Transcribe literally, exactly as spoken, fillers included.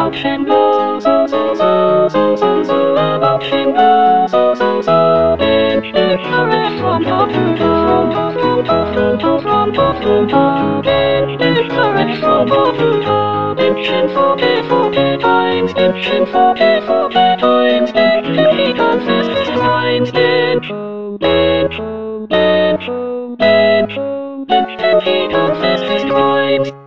about him go, so so so so so so about him go, so so so. And it's a rest from top to top, from top to top, from top to top. And it's a rest from top to top. Mention forty, forty times, mention forty, forty times. And he confessed his crimes. And and and and and he confessed his crimes.